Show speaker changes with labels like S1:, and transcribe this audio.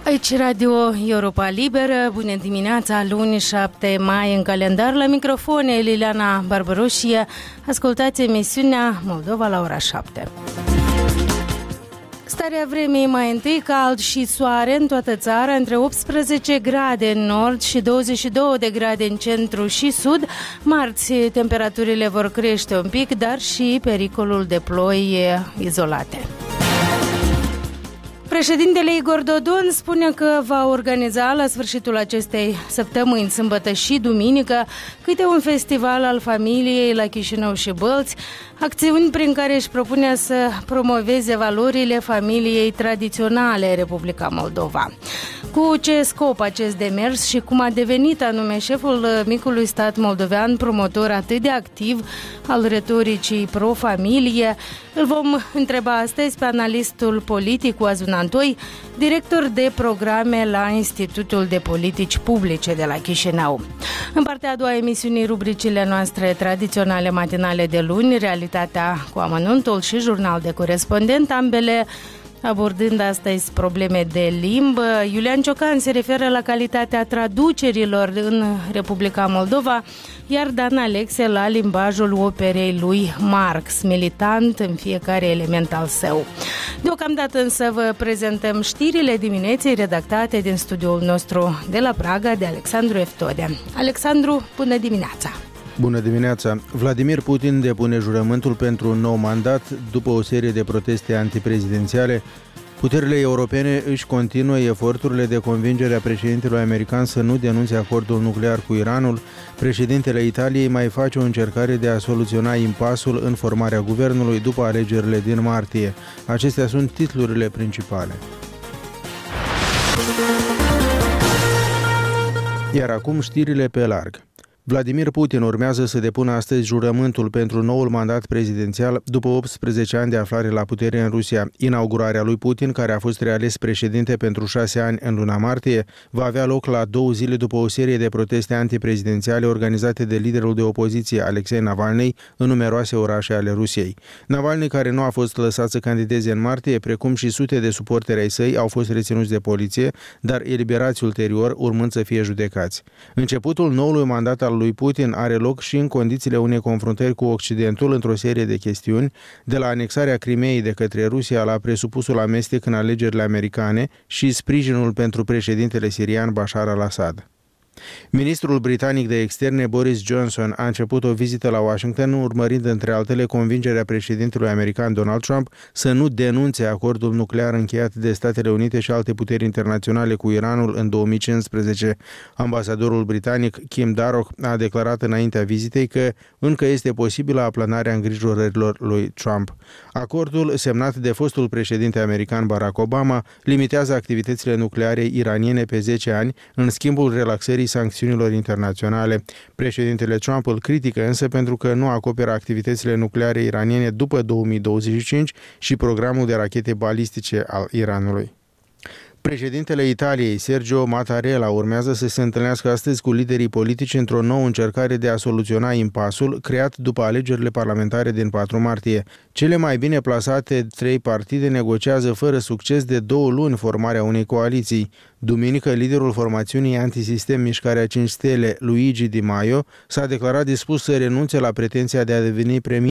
S1: Aici Radio Europa Liberă, bună dimineața, luni 7 mai în calendar, la microfon Liliana Barbaroșie, ascultați emisiunea Moldova la ora 7. Starea vremii mai întâi, cald și soare în toată țara, între 18 grade în nord și 22 de grade în centru și sud. Marți, temperaturile vor crește un pic, dar și pericolul de ploi izolate. Președintele Igor Dodon spune că va organiza la sfârșitul acestei săptămâni, sâmbătă și duminică, câte un festival al familiei la Chișinău și Bălți, acțiuni prin care își propune să promoveze valorile familiei tradiționale în Republica Moldova. Cu ce scop acest demers și cum a devenit anume șeful micului stat moldovean promotor atât de activ al retoricii pro-familie, îl vom întreba astăzi pe analistul politic Oazun Antoi, director de programe la Institutul de Politici Publice de la Chișinău. În partea a doua emisiunii, rubricile noastre tradiționale matinale de luni, Realitatea cu amănuntul și Jurnal de corespondent, ambele abordând astăzi probleme de limbă. Iulian Ciocan se referă la calitatea traducerilor în Republica Moldova, iar Dan Alexe la limbajul operei lui Marx, militant în fiecare element al său. Deocamdată însă vă prezentăm știrile dimineții redactate din studioul nostru de la Praga de Alexandru Eftode. Alexandru, bună dimineața!
S2: Bună dimineața! Vladimir Putin depune jurământul pentru un nou mandat după o serie de proteste antiprezidențiale. Puterile europene își continuă eforturile de convingere a președintelui american să nu denunțe acordul nuclear cu Iranul. Președintele Italiei mai face o încercare de a soluționa impasul în formarea guvernului după alegerile din martie. Acestea sunt titlurile principale. Iar acum știrile pe larg. Vladimir Putin urmează să depună astăzi jurământul pentru noul mandat prezidențial după 18 ani de aflare la putere în Rusia. Inaugurarea lui Putin, care a fost reales președinte pentru 6 ani în luna martie, va avea loc la 2 zile după o serie de proteste antiprezidențiale organizate de liderul de opoziție Alexei Navalny în numeroase orașe ale Rusiei. Navalny, care nu a fost lăsat să candideze în martie, precum și sute de suporteri ai săi, au fost reținuți de poliție, dar eliberați ulterior, urmând să fie judecați. Începutul noului mandat al lui Putin are loc și în condițiile unei confruntări cu Occidentul într-o serie de chestiuni, de la anexarea Crimeei de către Rusia la presupusul amestec în alegerile americane și sprijinul pentru președintele sirian Bashar al-Assad. Ministrul britanic de externe Boris Johnson a început o vizită la Washington, urmărind între altele convingerea președintelui american Donald Trump să nu denunțe acordul nuclear încheiat de Statele Unite și alte puteri internaționale cu Iranul în 2015. Ambasadorul britanic Kim Darroch a declarat înaintea vizitei că încă este posibilă aplanarea îngrijorărilor lui Trump. Acordul, semnat de fostul președinte american Barack Obama, limitează activitățile nucleare iraniene pe 10 ani, în schimbul relaxării sancțiunilor internaționale. Președintele Trump îl critică însă pentru că nu acoperă activitățile nucleare iraniene după 2025 și programul de rachete balistice al Iranului. Președintele Italiei, Sergio Mattarella, urmează să se întâlnească astăzi cu liderii politici într-o nouă încercare de a soluționa impasul creat după alegerile parlamentare din 4 martie. Cele mai bine plasate 3 partide negociază fără succes de 2 luni formarea unei coaliții. Duminică, liderul formațiunii antisistem Mișcarea 5 Stele, Luigi Di Maio, s-a declarat dispus să renunțe la pretenția de a deveni premier